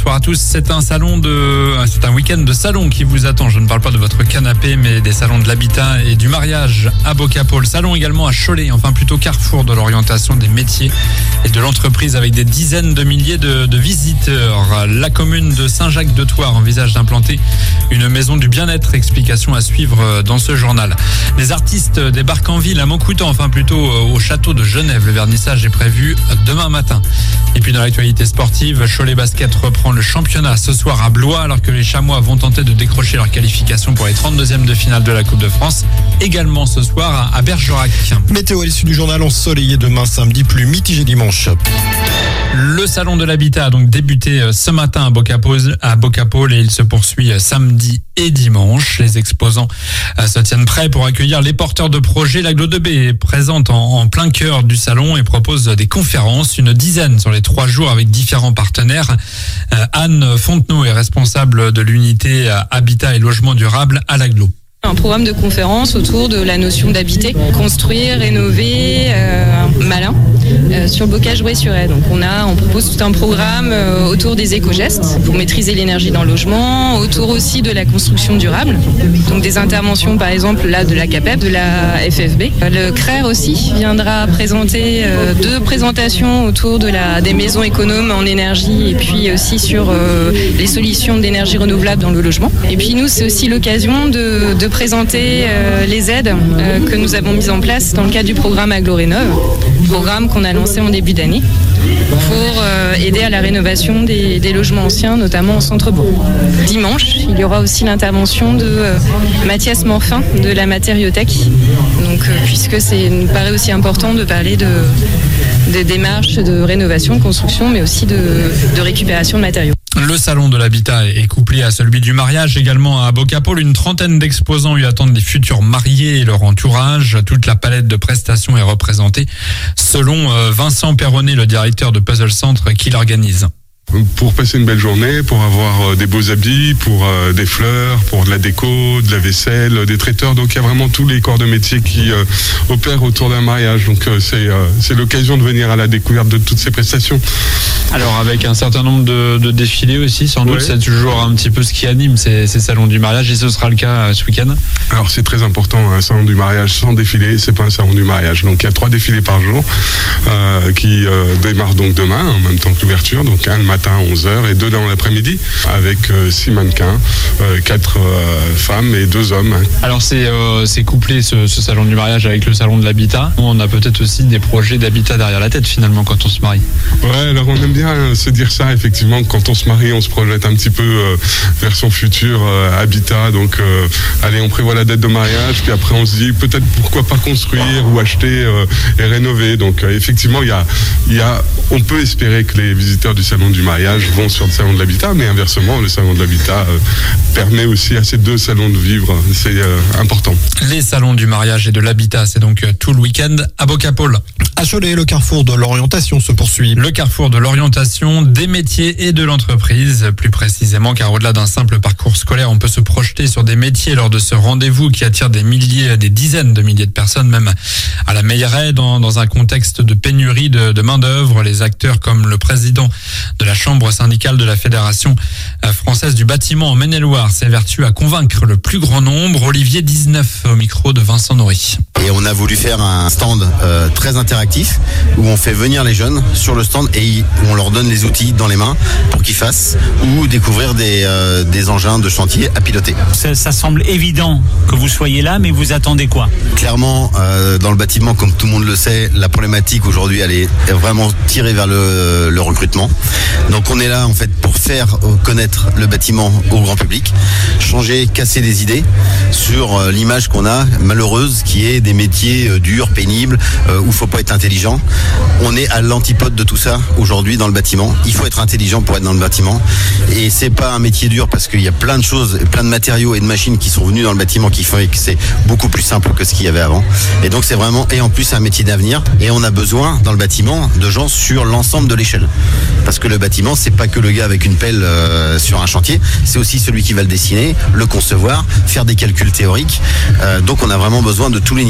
bonsoir à tous. C'est un week-end de salon qui vous attend. Je ne parle pas de votre canapé, mais des salons de l'habitat et du mariage à Bocapol. Salon également à Cholet, enfin plutôt carrefour de l'orientation des métiers et de l'entreprise avec des dizaines de milliers de visiteurs. La commune de Saint-Jacques-de-Thouars envisage d'implanter une maison du bien-être. Explication à suivre dans ce journal. Les artistes débarquent en ville à Montcoutan, enfin plutôt au château de Genève. Le vernissage est prévu demain matin. Et puis dans l'actualité sportive, Cholet Basket reprend le championnat ce soir à Blois alors que les Chamois vont tenter de décrocher leur qualification pour les 32e de finale de la Coupe de France. Également ce soir à Bergerac. Météo à l'issue du journal, ensoleillé demain samedi, plus mitigé dimanche. Le salon de l'habitat a donc débuté ce matin à Bocapol et il se poursuit samedi et dimanche. Les exposants se tiennent prêts pour accueillir les porteurs de projets. L'Aglo 2B est présente en plein cœur du salon et propose des conférences, une dizaine sur les 3 jours avec différents partenaires. Anne Fontenot est responsable de l'unité Habitat et Logement Durable à l'Aglo. Un programme de conférence autour de la notion d'habiter, construire, rénover, malin, sur le Bocage-Bray-sur-Aie. Donc on propose tout un programme autour des éco-gestes pour maîtriser l'énergie dans le logement, autour aussi de la construction durable. Donc des interventions par exemple là de la CAPEB, de la FFB. Le CRER aussi viendra présenter 2 présentations autour des maisons économes en énergie et puis aussi sur les solutions d'énergie renouvelable dans le logement. Et puis nous c'est aussi l'occasion de présenter les aides que nous avons mises en place dans le cadre du programme Aglo-Rénov', programme qu'on a lancé en début d'année pour aider à la rénovation des logements anciens, notamment en centre-bourg. Dimanche, il y aura aussi l'intervention de Mathias Morfin de la Matériothèque, donc, puisque nous paraît aussi important de parler de démarches de rénovation, de construction, mais aussi de récupération de matériaux. Le salon de l'habitat est couplé à celui du mariage également à Bocapol. Une trentaine d'exposants y attendent les futurs mariés et leur entourage. Toute la palette de prestations est représentée selon Vincent Perronnet, le directeur de Puzzle Centre qui l'organise. Pour passer une belle journée, pour avoir des beaux habits, pour des fleurs, pour de la déco, de la vaisselle, des traiteurs. Donc il y a vraiment tous les corps de métier qui opèrent autour d'un mariage. Donc c'est l'occasion de venir à la découverte de toutes ces prestations. Alors avec un certain nombre de défilés aussi, sans doute, ouais. C'est toujours un petit peu ce qui anime ces salons du mariage et ce sera le cas ce week-end. Alors c'est très important, un salon du mariage sans défilé, c'est pas un salon du mariage. Donc il y a 3 défilés par jour qui démarrent donc demain, en même temps que l'ouverture. Donc un le matin à 11h et 2 dans l'après-midi avec 6 mannequins, 4 femmes et 2 hommes. Alors c'est couplé ce salon du mariage avec le salon de l'habitat. On a peut-être aussi des projets d'habitat derrière la tête finalement quand on se marie. Ouais, alors on aime bien se dire ça effectivement, quand on se marie on se projette un petit peu vers son futur habitat. Donc allez, on prévoit la date de mariage puis après on se dit peut-être pourquoi pas construire ou acheter et rénover. Donc effectivement on peut espérer que les visiteurs du salon du mariage vont sur le salon de l'habitat, mais inversement, le salon de l'habitat permet aussi à ces 2 salons de vivre. C'est important. Les salons du mariage et de l'habitat, c'est donc tout le week-end à Bocapol. À Cholet, le carrefour de l'orientation se poursuit. Le carrefour de l'orientation, des métiers et de l'entreprise, plus précisément, car au-delà d'un simple parcours scolaire, on peut se projeter sur des métiers lors de ce rendez-vous qui attire des dizaines de milliers de personnes, même à la Meilleraie, dans un contexte de pénurie de main-d'œuvre. Les acteurs comme le président de la chambre syndicale de la Fédération française du bâtiment en Maine-et-Loire s'évertue à convaincre le plus grand nombre. Olivier 19 au micro de Vincent Nory. Et on a voulu faire un stand très interactif où on fait venir les jeunes sur le stand et où on leur donne les outils dans les mains pour qu'ils fassent ou découvrir des engins de chantier à piloter. Ça semble évident que vous soyez là, mais vous attendez quoi ? Clairement, dans le bâtiment, comme tout le monde le sait, la problématique aujourd'hui, elle est vraiment tirée vers le recrutement. Donc on est là en fait pour faire connaître le bâtiment au grand public, changer, casser des idées sur l'image qu'on a malheureuse qui est des métiers durs, pénibles, où il faut pas être intelligent. On est à l'antipode de tout ça aujourd'hui dans le bâtiment. Il faut être intelligent pour être dans le bâtiment et c'est pas un métier dur parce qu'il y a plein de choses, plein de matériaux et de machines qui sont venus dans le bâtiment qui font que c'est beaucoup plus simple que ce qu'il y avait avant. Et donc c'est vraiment, et en plus un métier d'avenir et on a besoin dans le bâtiment de gens sur l'ensemble de l'échelle. Parce que le bâtiment, c'est pas que le gars avec une pelle sur un chantier, c'est aussi celui qui va le dessiner, le concevoir, faire des calculs théoriques. Donc on a vraiment besoin de tous les niveaux.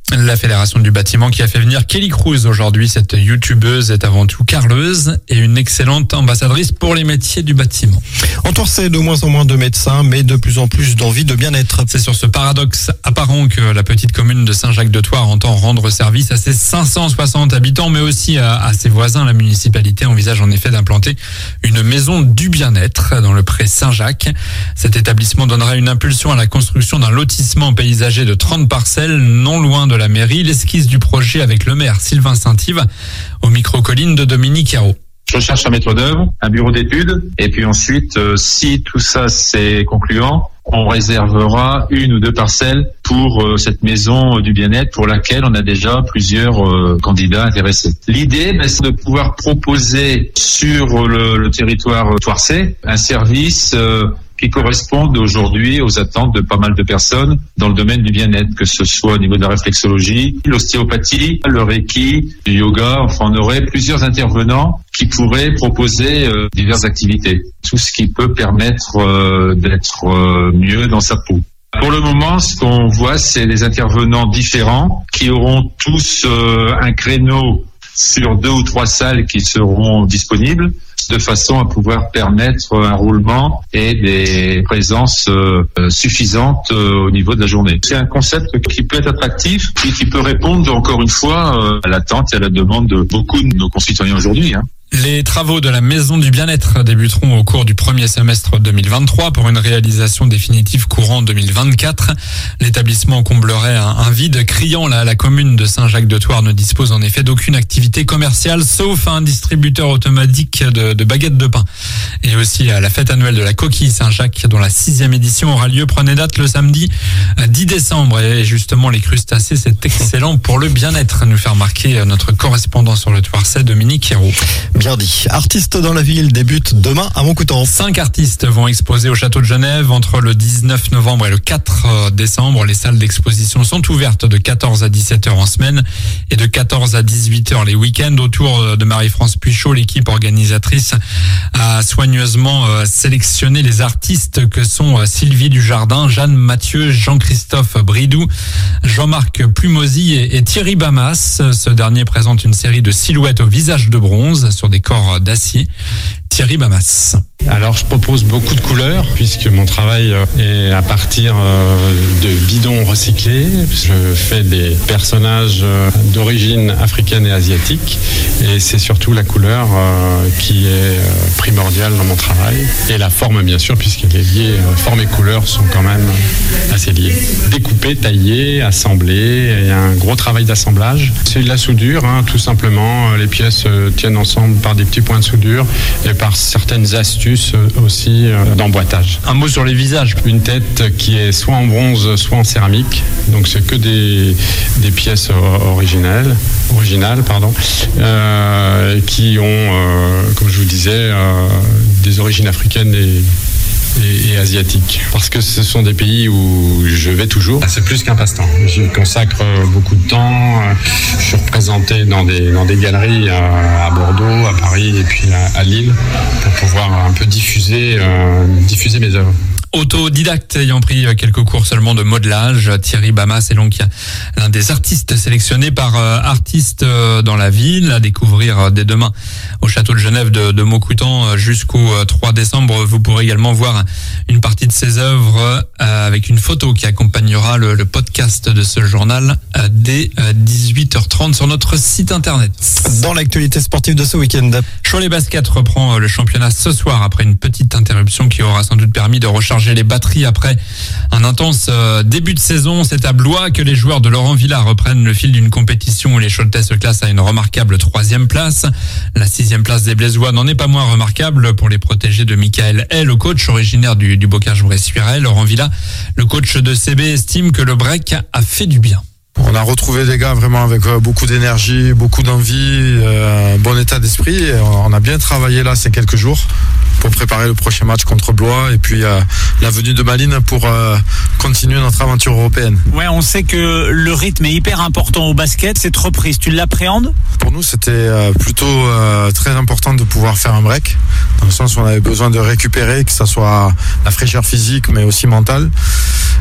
La fédération du bâtiment qui a fait venir Kelly Cruz aujourd'hui. Cette youtubeuse est avant tout carleuse et une excellente ambassadrice pour les métiers du bâtiment. En Torçay, de moins en moins de médecins, mais de plus en plus d'envie de bien-être. C'est sur ce paradoxe apparent que la petite commune de Saint-Jacques-de-Thouars entend rendre service à ses 560 habitants, mais aussi à ses voisins. La municipalité envisage en effet d'implanter une maison du bien-être dans le pré Saint-Jacques. Cet établissement donnera une impulsion à la construction d'un lotissement paysager de 30 parcelles, non loin de la mairie. L'esquisse du projet avec le maire Sylvain Saint-Yves au micro-colline de Dominique Hérault. Je cherche un maître d'œuvre, un bureau d'études, et puis ensuite, si tout ça c'est concluant, on réservera 1 ou 2 parcelles pour cette maison du bien-être pour laquelle on a déjà plusieurs candidats intéressés. L'idée, c'est de pouvoir proposer sur le territoire thouarçais un service qui correspondent aujourd'hui aux attentes de pas mal de personnes dans le domaine du bien-être, que ce soit au niveau de la réflexologie, l'ostéopathie, le reiki, le yoga. Enfin, on aurait plusieurs intervenants qui pourraient proposer diverses activités. Tout ce qui peut permettre d'être mieux dans sa peau. Pour le moment, ce qu'on voit, c'est des intervenants différents qui auront tous un créneau sur 2 ou 3 salles qui seront disponibles, de façon à pouvoir permettre un roulement et des présences suffisantes au niveau de la journée. C'est un concept qui peut être attractif et qui peut répondre encore une fois à l'attente et à la demande de beaucoup de nos concitoyens aujourd'hui. Les travaux de la maison du bien-être débuteront au cours du premier semestre 2023 pour une réalisation définitive courant 2024. L'établissement comblerait un vide criant. La commune de Saint-Jacques-de-Thouars ne dispose en effet d'aucune activité commerciale, sauf un distributeur automatique de baguettes de pain. Et aussi à la fête annuelle de la coquille Saint-Jacques, dont la 6e édition aura lieu. Prenez date le samedi 10 décembre. Et justement, les crustacés, c'est excellent pour le bien-être, nous fait remarquer notre correspondant sur le Thouarçais, Dominique Hérault. Bien dit. Artistes dans la ville débute demain à Montcoutan. 5 artistes vont exposer au Château de Genève entre le 19 novembre et le 4 décembre. Les salles d'exposition sont ouvertes de 14 à 17h en semaine et de 14 à 18h les week-ends. Autour de Marie-France Puichot, l'équipe organisatrice a soigneusement sélectionné les artistes que sont Sylvie Dujardin, Jeanne Mathieu, Jean-Christophe Bridou, Jean-Marc Plumosi et Thierry Bamas. Ce dernier présente une série de silhouettes au visage de bronze sur des corps d'acier. Thierry Bamas. Alors je propose beaucoup de couleurs puisque mon travail est à partir de bidons recyclés. Je fais des personnages d'origine africaine et asiatique et c'est surtout la couleur qui est primordiale dans mon travail. Et la forme bien sûr puisqu'elle est liée, forme et couleur sont quand même assez liées. Découpé, taillé, assemblé, il y a un gros travail d'assemblage. C'est de la soudure, tout simplement. Les pièces tiennent ensemble par des petits points de soudure et par certaines astuces aussi d'emboîtage. Un mot sur les visages. Une tête qui est soit en bronze, soit en céramique. Donc c'est que des pièces originales, qui ont, comme je vous disais, des origines africaines et asiatiques. Parce que ce sont des pays où je vais toujours. C'est plus qu'un passe-temps. J'y consacre beaucoup de temps. Je suis représenté dans des galeries à Bordeaux, à Paris et puis à Lille pour pouvoir un peu diffuser mes œuvres. Autodidacte ayant pris quelques cours seulement de modelage, Thierry Bamas est donc l'un des artistes sélectionnés par Artistes dans la ville à découvrir dès demain au Château de Genève de Montcoutan jusqu'au 3 décembre. Vous pourrez également voir une partie de ses œuvres avec une photo qui accompagnera le podcast de ce journal dès 18h30 sur notre site internet. Dans l'actualité sportive de ce week-end, Cholet Basket reprend le championnat ce soir après une petite interruption qui aura sans doute permis de recharger les batteries après un intense début de saison. C'est à Blois que les joueurs de Laurent Villard reprennent le fil d'une compétition où les Choletais se classent à une remarquable 3e place. La 6e place des Blaisois n'en est pas moins remarquable pour les protégés de Michael Hay, le coach originaire du Bocage-Bressuiret. Laurent Villard, le coach de CB, estime que le break a fait du bien. On a retrouvé des gars vraiment avec beaucoup d'énergie, beaucoup d'envie, bon état d'esprit. Et on a bien travaillé là ces quelques jours pour préparer le prochain match contre Blois et puis la venue de Malines pour continuer notre aventure européenne. Ouais, on sait que le rythme est hyper important au basket. Cette reprise, tu l'appréhendes ? Pour nous, c'était plutôt très important de pouvoir faire un break, dans le sens où on avait besoin de récupérer, que ça soit la fraîcheur physique mais aussi mentale.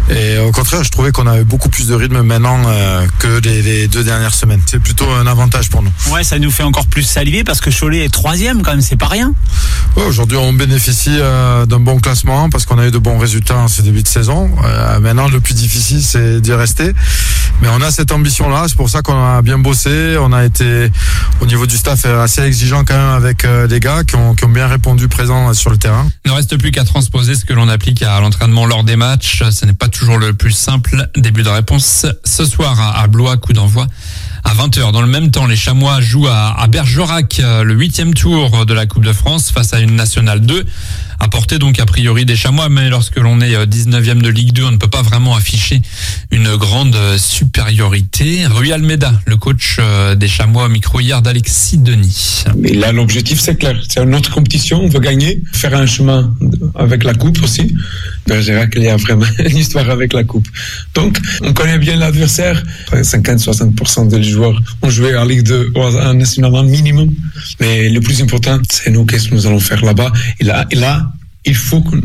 Et au contraire, je trouvais qu'on avait beaucoup plus de rythme maintenant que les 2 dernières semaines. C'est plutôt un avantage pour nous. Ouais, ça nous fait encore plus saliver parce que Cholet est 3e quand même, c'est pas rien. Ouais, aujourd'hui, on bénéficie d'un bon classement parce qu'on a eu de bons résultats en ce début de saison. Maintenant, le plus difficile, c'est d'y rester. Mais on a cette ambition-là, c'est pour ça qu'on a bien bossé. On a été, au niveau du staff, assez exigeant quand même avec les gars qui ont bien répondu présents sur le terrain. Il ne reste plus qu'à transposer ce que l'on applique à l'entraînement lors des matchs. Ce n'est pas toujours le plus simple. Début de réponse ce soir à Blois, coup d'envoi à 20h. Dans le même temps, les Chamois jouent à Bergerac, le 8e tour de la Coupe de France face à une Nationale 2. À portée donc a priori des Chamois, mais lorsque l'on est 19e de Ligue 2, on ne peut pas vraiment afficher une grande supériorité. Rui Almeida, le coach des Chamois, au micro hier d'Alexis Denis. Mais là, l'objectif, c'est clair. C'est une autre compétition, on veut gagner, faire un chemin avec la Coupe aussi. Bergerac, il y a vraiment une histoire avec la Coupe. Donc, on connaît bien l'adversaire. 50-60% des joueurs ont joué en Ligue 2 ou en National minimum. Mais le plus important, c'est nous, qu'est-ce que nous allons faire là-bas. Et là, il faut que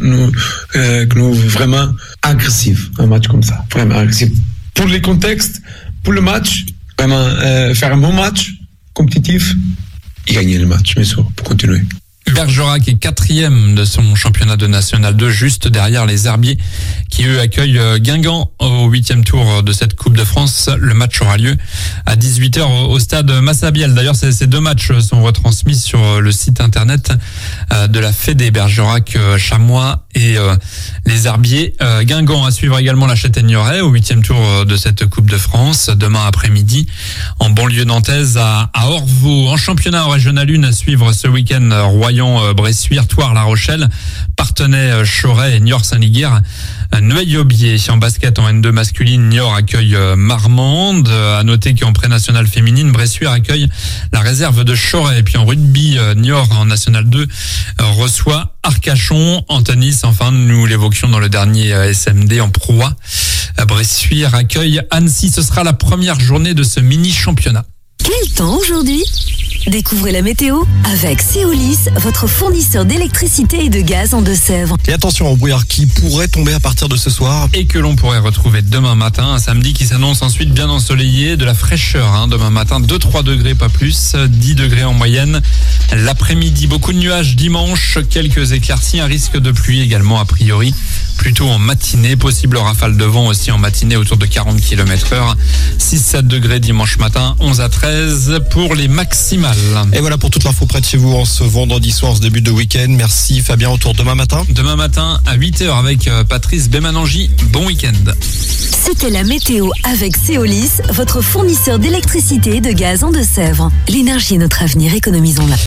nous vraiment agressifs, un match comme ça, vraiment agressif. Pour les contextes, pour le match, vraiment faire un bon match compétitif et gagner le match, bien sûr, pour continuer. Bergerac est 4e de son championnat de National 2, juste derrière les Herbiers, qui eux accueillent Guingamp au 8e tour de cette Coupe de France. Le match aura lieu à 18h au stade Massabielle. D'ailleurs, ces 2 matchs sont retransmis sur le site internet de la Fédé. Bergerac, Chamois et les Herbiers. Guingamp à suivre également la Châtaigneraie au 8e tour de cette Coupe de France. Demain après-midi, en banlieue nantaise à Orvaux. En championnat régional 1 à suivre ce week-end, Royan, Bressuire, Thouars, La Rochelle, Parthenay, Choret et Niort Saint-Liguier. Neuilly-Aubier. En basket en N2 masculine, Niort accueille Marmande. À noter qu'en pré-nationale féminine, Bressuire accueille la réserve de Choret. Et puis en rugby, Niort en National 2 reçoit Arcachon. En tennis, enfin, nous l'évoquions dans le dernier SMD en Pro A. Bressuire accueille Annecy. Ce sera la première journée de ce mini-championnat. Quel temps aujourd'hui ? Découvrez la météo avec Seolis, votre fournisseur d'électricité et de gaz en Deux-Sèvres. Et attention au brouillard qui pourrait tomber à partir de ce soir. Et que l'on pourrait retrouver demain matin, un samedi qui s'annonce ensuite bien ensoleillé, de la fraîcheur. Demain matin, 2-3 degrés, pas plus, 10 degrés en moyenne. L'après-midi, beaucoup de nuages dimanche, quelques éclaircies, un risque de pluie également a priori. Plutôt en matinée, possible rafale de vent aussi en matinée autour de 40 km/h. 6-7 degrés dimanche matin, 11 à 13 pour les maximales. Et voilà pour toute l'info près de chez vous en ce vendredi soir, ce début de week-end. Merci Fabien, retour demain matin. Demain matin à 8h avec Patrice Bémanangi. Bon week-end. C'était la météo avec Seolis, votre fournisseur d'électricité et de gaz en Deux-Sèvres. L'énergie est notre avenir, économisons-la.